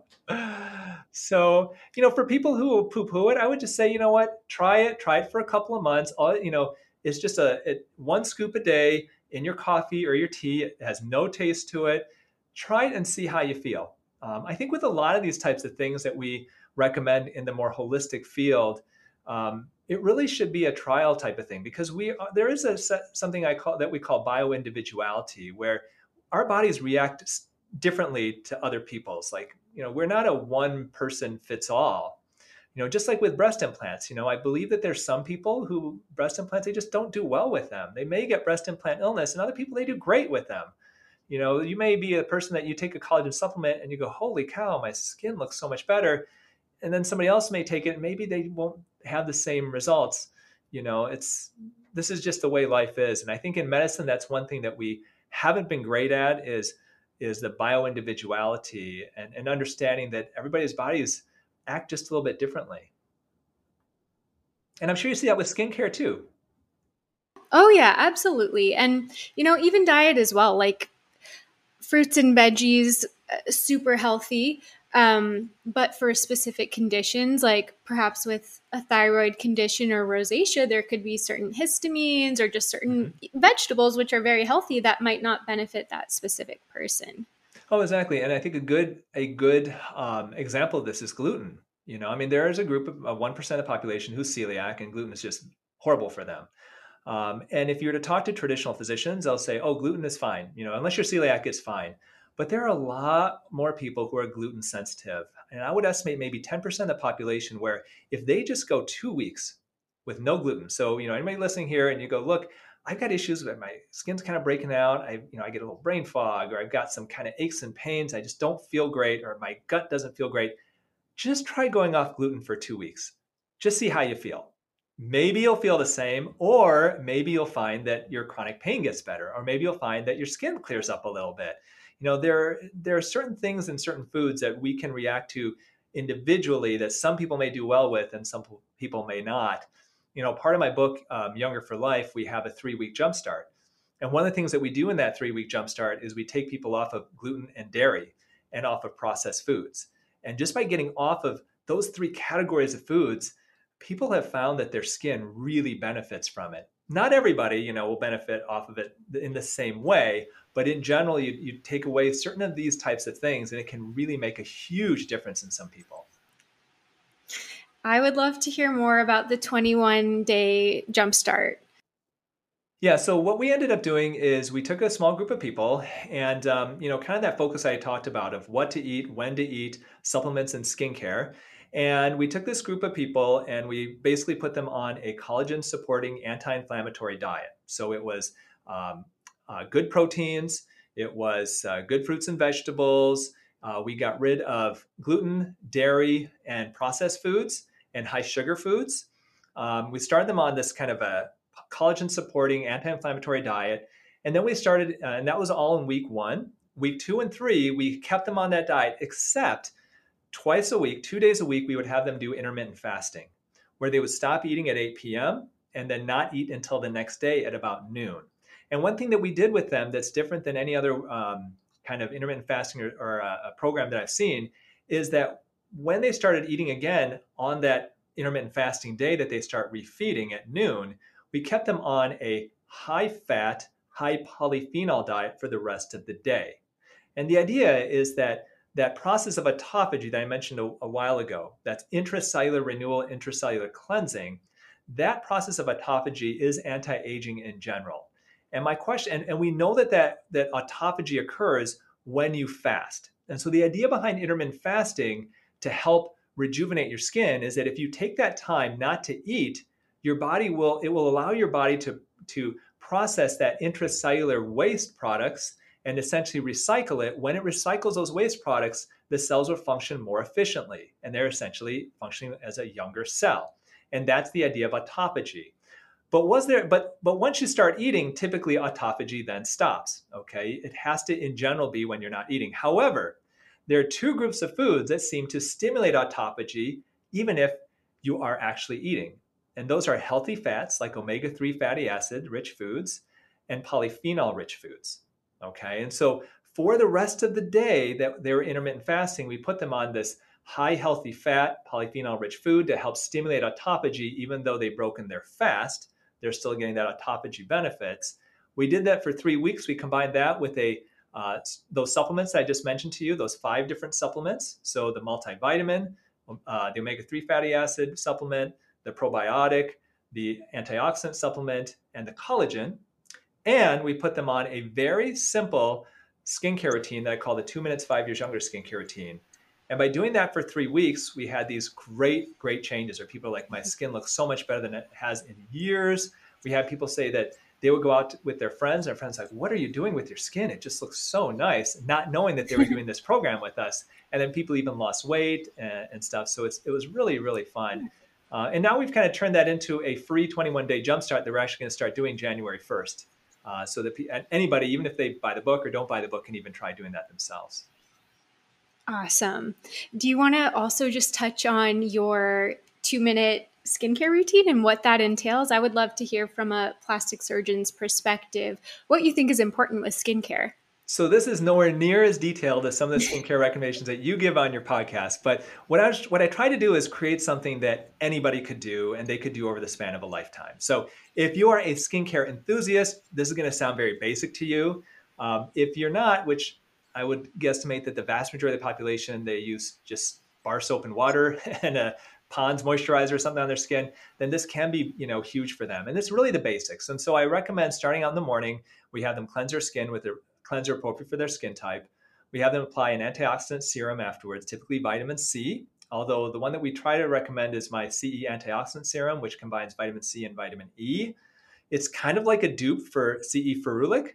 So, for people who poo-poo it, I would just say, you know what, try it for a couple of months. It's just one scoop a day in your coffee or your tea. It has no taste to it. Try it and see how you feel. I think with a lot of these types of things that we recommend in the more holistic field, it really should be a trial type of thing, because there is something that we call bioindividuality, where our bodies react differently to other people's. Like, we're not a one person fits all. Just like with breast implants, I believe that there's some people who breast implants, they just don't do well with them. They may get breast implant illness, and other people, they do great with them. You may be a person that you take a collagen supplement and you go, holy cow, my skin looks so much better. And then somebody else may take it and maybe they won't have the same results. This is just the way life is. And I think in medicine, that's one thing that we haven't been great at is the bioindividuality and understanding that everybody's bodies act just a little bit differently. And I'm sure you see that with skincare too. Oh yeah, absolutely. And, even diet as well, like fruits and veggies, super healthy. But for specific conditions, like perhaps with a thyroid condition or rosacea, there could be certain histamines or just certain vegetables, which are very healthy, that might not benefit that specific person. Oh, exactly. And I think a good example of this is gluten. There is a group of 1% of the population who's celiac, and gluten is just horrible for them. And if you were to talk to traditional physicians, they'll say, oh, gluten is fine. Unless you're celiac, it's fine. But there are a lot more people who are gluten sensitive. And I would estimate maybe 10% of the population where if they just go 2 weeks with no gluten. So, anybody listening here and you go, look, I've got issues where my skin's kind of breaking out. I get a little brain fog, or I've got some kind of aches and pains. I just don't feel great, or my gut doesn't feel great. Just try going off gluten for 2 weeks. Just see how you feel. Maybe you'll feel the same, or maybe you'll find that your chronic pain gets better, or maybe you'll find that your skin clears up a little bit. There are certain things in certain foods that we can react to individually that some people may do well with and some people may not. Part of my book, Younger for Life, we have a 3-week jumpstart. And one of the things that we do in that 3-week jumpstart is we take people off of gluten and dairy and off of processed foods. And just by getting off of those 3 categories of foods, people have found that their skin really benefits from it. Not everybody, will benefit off of it in the same way, but in general, you take away certain of these types of things and it can really make a huge difference in some people. I would love to hear more about the 21-day jumpstart. Yeah, so what we ended up doing is we took a small group of people and, kind of that focus I talked about of what to eat, when to eat, supplements and skincare. And we took this group of people and we basically put them on a collagen supporting anti-inflammatory diet. So it was um, good proteins, it was good fruits and vegetables. We got rid of gluten, dairy, and processed foods and high sugar foods. We started them on this kind of a collagen supporting anti-inflammatory diet. And then we started, and that was all in week 1. Week 2 and 3, we kept them on that diet, except twice a week, 2 days a week, we would have them do intermittent fasting, where they would stop eating at 8 p.m. and then not eat until the next day at about noon. And one thing that we did with them that's different than any other kind of intermittent fasting or a program that I've seen is that when they started eating again on that intermittent fasting day that they start refeeding at noon, we kept them on a high fat, high polyphenol diet for the rest of the day. And the idea is that that process of autophagy that I mentioned a while ago, that's intracellular renewal, intracellular cleansing, that process of autophagy is anti-aging in general. And my question, and we know that autophagy occurs when you fast. And so the idea behind intermittent fasting to help rejuvenate your skin is that if you take that time not to eat, your body will allow your body to process that intracellular waste products and essentially recycle it. When it recycles those waste products, the cells will function more efficiently, and they're essentially functioning as a younger cell. And that's the idea of autophagy. But once you start eating, typically autophagy then stops. Okay, it has to in general be when you're not eating. However, there are two groups of foods that seem to stimulate autophagy even if you are actually eating. And those are healthy fats like omega-3 fatty acid rich foods and polyphenol rich foods. Okay, and so for the rest of the day that they were intermittent fasting, we put them on this high healthy fat polyphenol rich food to help stimulate autophagy. Even though they've broken their fast, they're still getting that autophagy benefits. We did that for 3 weeks. We combined that with those supplements I just mentioned to you, those 5 different supplements. So the multivitamin, the omega-3 fatty acid supplement, the probiotic, the antioxidant supplement, and the collagen. And we put them on a very simple skincare routine that I call the 2 minutes, 5 years younger skincare routine. And by doing that for 3 weeks, we had these great, great changes where people are like, my skin looks so much better than it has in years. We had people say that they would go out with their friends, and their friends like, what are you doing with your skin? It just looks so nice, not knowing that they were doing this program with us. And then people even lost weight and stuff. So it was really, really fun. And now we've kind of turned that into a free 21-day jumpstart that we're actually going to start doing January 1st. So that anybody, even if they buy the book or don't buy the book, can even try doing that themselves. Awesome. Do you want to also just touch on your 2-minute skincare routine and what that entails? I would love to hear from a plastic surgeon's perspective what you think is important with skincare. So this is nowhere near as detailed as some of the skincare recommendations that you give on your podcast. But what I try to do is create something that anybody could do and they could do over the span of a lifetime. So if you are a skincare enthusiast, this is going to sound very basic to you. If you're not, which I would guesstimate that the vast majority of the population, they use just bar soap and water and a Pond's moisturizer or something on their skin, then this can be, huge for them. And it's really the basics. And so I recommend starting out in the morning, we have them cleanse their skin with a cleanser appropriate for their skin type. We have them apply an antioxidant serum afterwards, typically vitamin C, although the one that we try to recommend is my CE antioxidant serum, which combines vitamin C and vitamin E. It's kind of like a dupe for CE ferulic.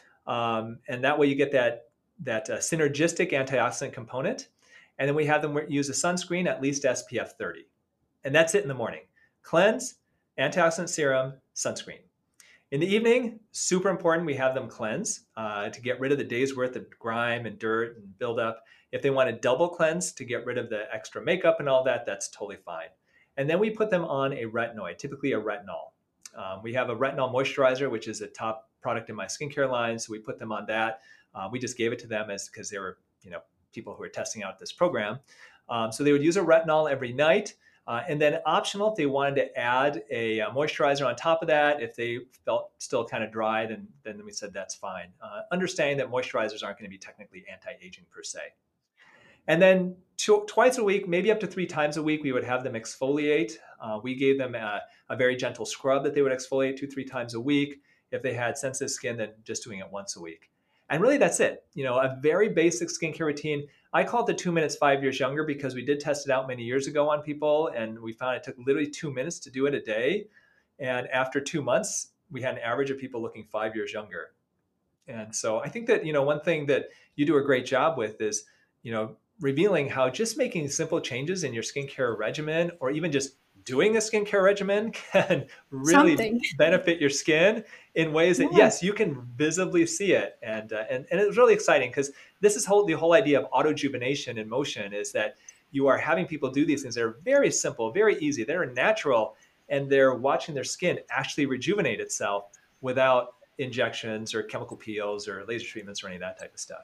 And that way you get that synergistic antioxidant component. And then we have them use a sunscreen, at least SPF 30. And that's it in the morning. Cleanse, antioxidant serum, sunscreen. In the evening, super important, we have them cleanse to get rid of the day's worth of grime and dirt and buildup. If they want to double cleanse to get rid of the extra makeup and all that, that's totally fine. And then we put them on a retinoid, typically a retinol. We have a retinol moisturizer, which is a top product in my skincare line. So we put them on that. We just gave it to them because they were, people who were testing out this program. So they would use a retinol every night. And then optional, if they wanted to add a moisturizer on top of that, if they felt still kind of dry, then we said that's fine. Understanding that moisturizers aren't going to be technically anti-aging per se. And then twice a week, maybe up to 3 times a week, we would have them exfoliate. We gave them a very gentle scrub that they would exfoliate 2, 3 times a week. If they had sensitive skin, then just doing it once a week. And really, that's it. A very basic skincare routine. I call it the 2 minutes, 5 years younger, because we did test it out many years ago on people, and we found it took literally 2 minutes to do it a day. And after 2 months, we had an average of people looking 5 years younger. And so I think that, one thing that you do a great job with is, revealing how just making simple changes in your skincare regimen, or even just doing a skincare regimen, can really benefit your skin in ways that, yes, you can visibly see it. And it was really exciting, because this is the whole idea of autojuvenation in motion, is that you are having people do these things that are very simple, very easy, they're natural, and they're watching their skin actually rejuvenate itself without injections or chemical peels or laser treatments or any of that type of stuff.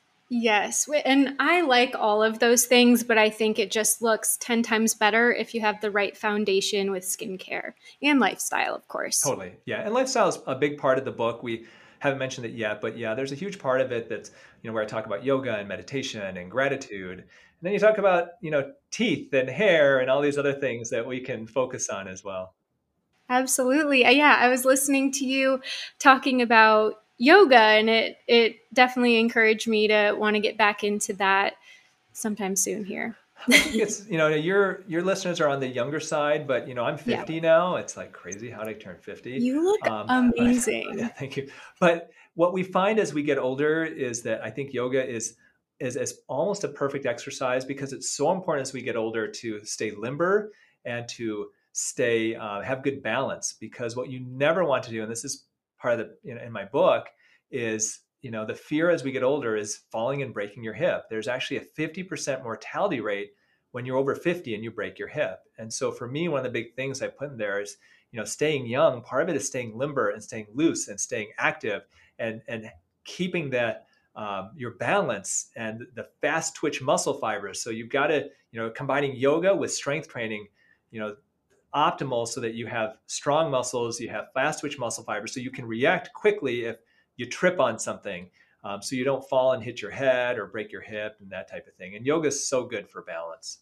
Yes. And I like all of those things, but I think it just looks 10 times better if you have the right foundation with skincare and lifestyle, of course. Totally. Yeah. And lifestyle is a big part of the book. We haven't mentioned it yet, but yeah, there's a huge part of it that's, where I talk about yoga and meditation and gratitude. And then you talk about, teeth and hair and all these other things that we can focus on as well. Absolutely. Yeah. I was listening to you talking about yoga, and it definitely encouraged me to want to get back into that sometime soon here. I think it's, your listeners are on the younger side, but, I'm 50 now. It's like crazy. How did I turn 50? You look amazing. Yeah, thank you. But what we find as we get older is that I think yoga is almost a perfect exercise, because it's so important as we get older to stay limber and to stay, have good balance. Because what you never want to do, and this is part of the, in my book, is, the fear as we get older is falling and breaking your hip. There's actually a 50% mortality rate when you're over 50 and you break your hip. And so for me, one of the big things I put in there is, staying young. Part of it is staying limber and staying loose and staying active, and keeping that, your balance and the fast twitch muscle fibers. So you've got to, combining yoga with strength training, optimal, so that you have strong muscles, you have fast twitch muscle fibers, so you can react quickly if you trip on something, so you don't fall and hit your head or break your hip and that type of thing. And yoga is so good for balance.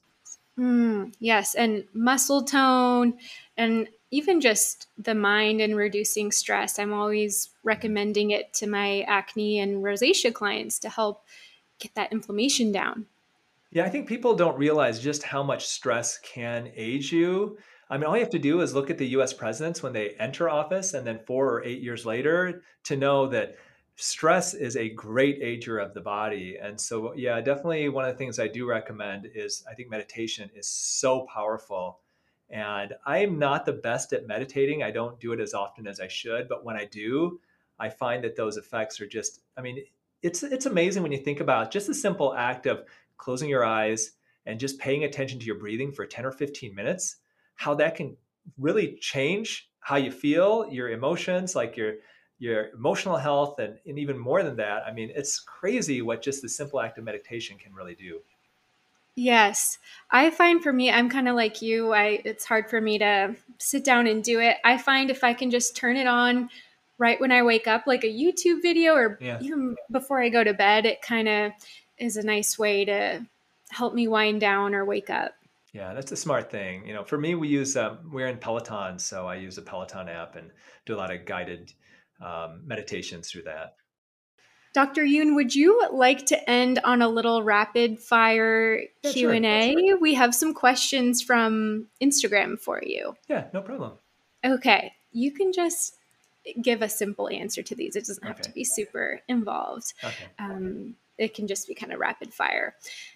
Yes, and muscle tone, and even just the mind and reducing stress. I'm always recommending it to my acne and rosacea clients to help get that inflammation down. Yeah, I think people don't realize just how much stress can age you. I mean, all you have to do is look at the US presidents when they enter office, and then 4 or 8 years later, to know that stress is a great ager of the body. And so, yeah, definitely one of the things I do recommend is, I think meditation is so powerful. And I'm not the best at meditating. I don't do it as often as I should, but when I do, I find that those effects are just, it's amazing when you think about just the simple act of closing your eyes and just paying attention to your breathing for 10 or 15 minutes, how that can really change how you feel, your emotions, like your emotional health, and even more than that. It's crazy what just the simple act of meditation can really do. Yes. I find for me, I'm kind of like you. It's hard for me to sit down and do it. I find if I can just turn it on right when I wake up, like a YouTube video, or even before I go to bed, it kind of is a nice way to help me wind down or wake up. Yeah, that's a smart thing. For me, we're in Peloton, so I use the Peloton app and do a lot of guided meditations through that. Dr. Yoon, would you like to end on a little rapid fire Q&A? Sure. We have some questions from Instagram for you. Yeah, no problem. Okay. You can just give a simple answer to these. It doesn't have to be super involved. Okay. It can just be kind of rapid fire.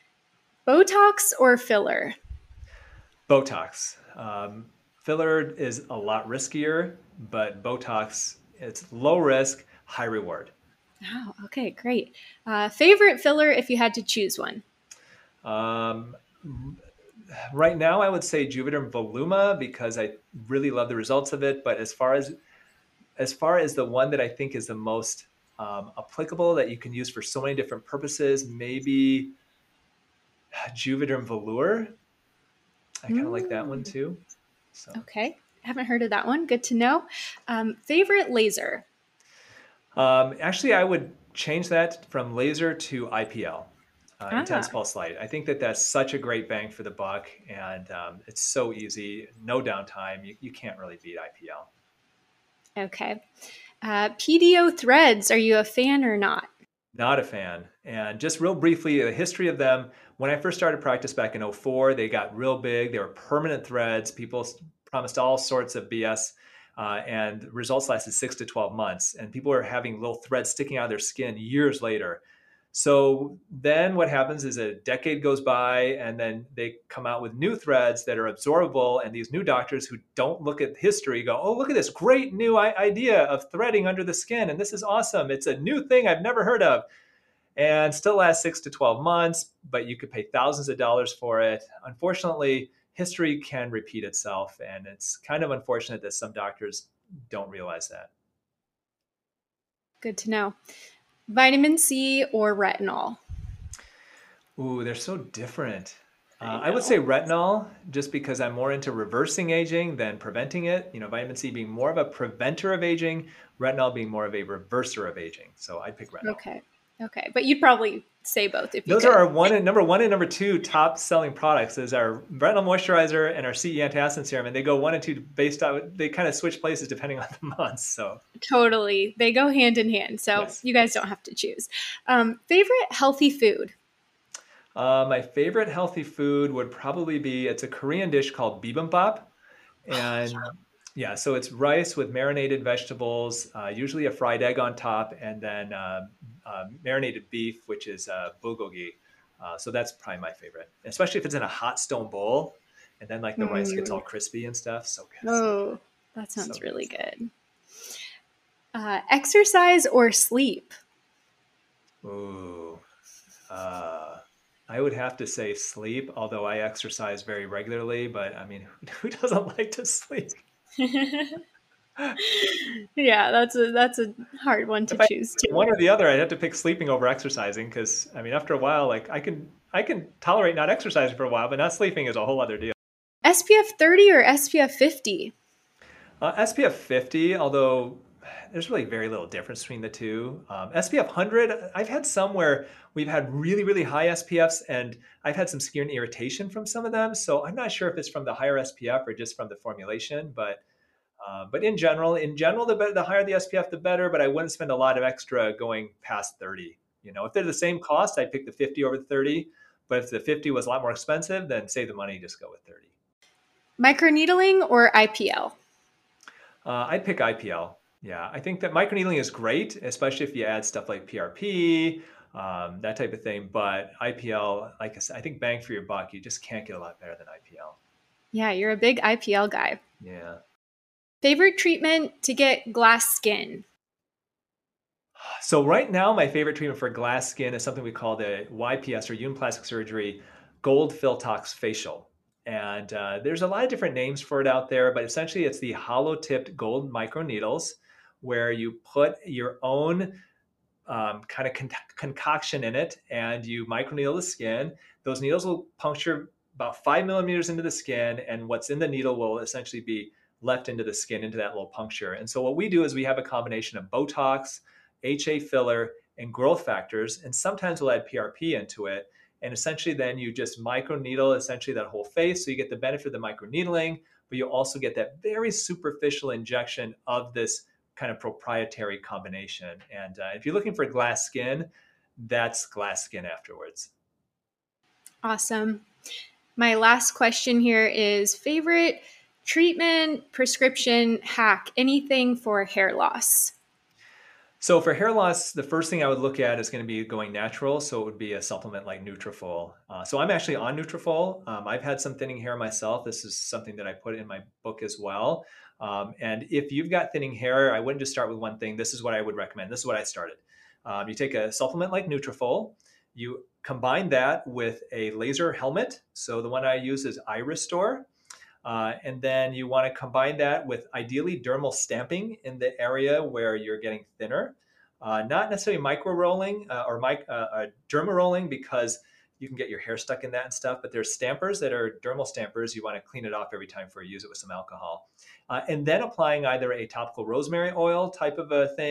Botox or filler? Botox. Filler is a lot riskier, but Botox, it's low risk, high reward. Oh, okay, great. Favorite filler if you had to choose one? Right now, I would say Juvederm Voluma, because I really love the results of it. But as far as the one that I think is the most applicable, that you can use for so many different purposes, maybe Juvederm Volure. I kind of like that one too. So. Okay, haven't heard of that one. Good to know. Favorite laser? Actually, I would change that from laser to IPL. Intense Ah, pulse light. I think that that's such a great bang for the buck, and it's so easy, no downtime. You can't really beat IPL. okay. PDO threads, are you a fan or not? Not a fan. And just real briefly, the history of them. When I first started practice back in '04, they got real big. They were permanent threads. People promised all sorts of BS, and results lasted 6 to 12 months. And people were having little threads sticking out of their skin years later. So then what happens is a decade goes by, and then they come out with new threads that are absorbable. And these new doctors who don't look at history go, oh, look at this great new idea of threading under the skin. And this is awesome. It's a new thing I've never heard of, and still lasts 6 to 12 months, but you could pay thousands of dollars for it. Unfortunately, history can repeat itself. And it's kind of unfortunate that some doctors don't realize that. Good to know. Vitamin C or retinol? Ooh, they're so different. I I would say know. retinol, just because I'm more into reversing aging than preventing it. Vitamin C being more of a preventer of aging, retinol being more of a reverser of aging. So I'd pick retinol. Okay. Okay. But you'd probably say both if you Those are could. our number one and number two top selling products. Is our retinol moisturizer and our CE antioxidant serum, and they go one and two based on, they kind of switch places depending on the months. So Totally. They go hand in hand. So yes. you guys don't have to choose. Favorite healthy food? My favorite healthy food would probably be, it's a Korean dish called bibimbap. And yeah, so it's rice with marinated vegetables, usually a fried egg on top, and then marinated beef, which is bulgogi. So that's probably my favorite, especially if it's in a hot stone bowl, and then like the rice gets all Mm. crispy and stuff. So good, Oh, that so sounds good. really good. Exercise or sleep? Ooh, uh, I would have to say sleep, although I exercise very regularly. But I mean, who doesn't like to sleep? Yeah, that's a hard one to If I choose one too. or the other, I'd have to pick sleeping over exercising, because I mean, after a while, like I can tolerate not exercising for a while, but not sleeping is a whole other deal. SPF 30 or SPF 50? SPF 50, although there's really very little difference between the two. SPF 100, I've had some where we've had really, really high SPFs, and I've had some skin irritation from some of them. So I'm not sure if it's from the higher SPF or just from the formulation. But in general, the higher the SPF, the better. But I wouldn't spend a lot of extra going past 30. If they're the same cost, I'd pick the 50 over the 30. But if the 50 was a lot more expensive, then save the money, just go with 30. Microneedling or IPL? I'd pick IPL. Yeah, I think that microneedling is great, especially if you add stuff like PRP, that type of thing. But IPL, like I said, I think bang for your buck, you just can't get a lot better than IPL. Yeah, you're a big IPL guy. Yeah. Favorite treatment to get glass skin? So right now, my favorite treatment for glass skin is something we call the YPS, or Uniplastic Surgery Gold Filtox Facial. And there's a lot of different names for it out there, but essentially it's the hollow-tipped gold microneedles where you put your own kind of concoction in it, and you microneedle the skin. Those needles will puncture about 5 millimeters into the skin, and what's in the needle will essentially be left into the skin, into that little puncture. And so what we do is we have a combination of Botox, HA filler, and growth factors, and sometimes we'll add PRP into it. And essentially then you just microneedle essentially that whole face. So you get the benefit of the microneedling, but you also get that very superficial injection of this kind of proprietary combination. And if you're looking for glass skin, that's glass skin afterwards. Awesome. My last question here is favorite treatment, prescription, hack, anything for hair loss? So for hair loss, the first thing I would look at is going to be going natural. So it would be a supplement like Nutrafol. So I'm actually on Nutrafol. I've had some thinning hair myself. This is something that I put in my book as well. And if you've got thinning hair, I wouldn't just start with one thing. This is what I would recommend. This is what I started. You take a supplement like Nutrafol. You combine that with a laser helmet. So the one I use is iRestore. And then you want to combine that with ideally dermal stamping in the area where you're getting thinner. Not necessarily micro rolling or derma rolling, because you can get your hair stuck in that and stuff. But there's stampers that are dermal stampers. You want to clean it off every time before you use it with some alcohol. And then applying either a topical rosemary oil type of a thing,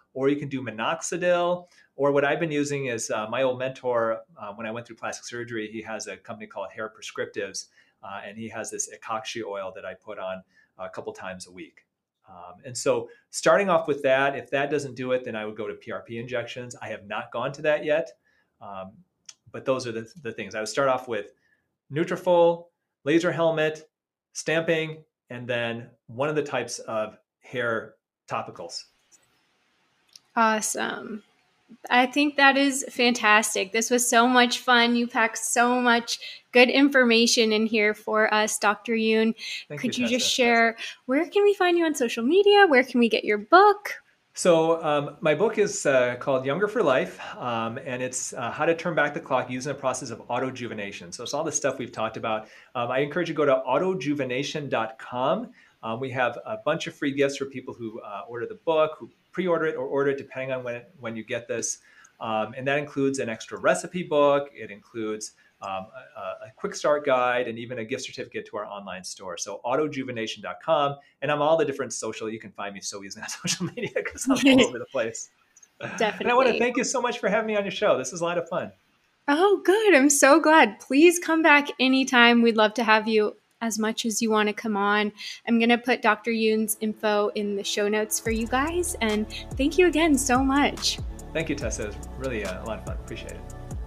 or you can do minoxidil, or what I've been using is my old mentor, when I went through plastic surgery, he has a company called Hair Prescriptives, and he has this epoxy oil that I put on a couple times a week. And so starting off with that, if that doesn't do it, then I would go to PRP injections. I have not gone to that yet, but those are the things. I would start off with Nutrafol, laser helmet, stamping, and then one of the types of hair topicals. Awesome. I think that is fantastic. This was so much fun. You packed so much good information in here for us, Dr. Yoon. Could you just share, where can we find you on social media? Where can we get your book? So my book is called Younger for Life, and it's how to turn back the clock using the process of autojuvenation. So it's all the stuff we've talked about. I encourage you to go to autojuvenation.com. We have a bunch of free gifts for people who order the book, who pre-order it or order it depending on when you get this. And that includes an extra recipe book. It includes a quick start guide and even a gift certificate to our online store. So autojuvenation.com. And I'm all the different social. You can find me so easily on social media because I'm all over the place. Definitely. And I want to thank you so much for having me on your show. This is a lot of fun. Oh, good. I'm so glad. Please come back anytime. We'd love to have you as much as you want to come on. I'm going to put Dr. Yoon's info in the show notes for you guys. And thank you again so much. Thank you, Tessa. It was really a lot of fun. Appreciate it.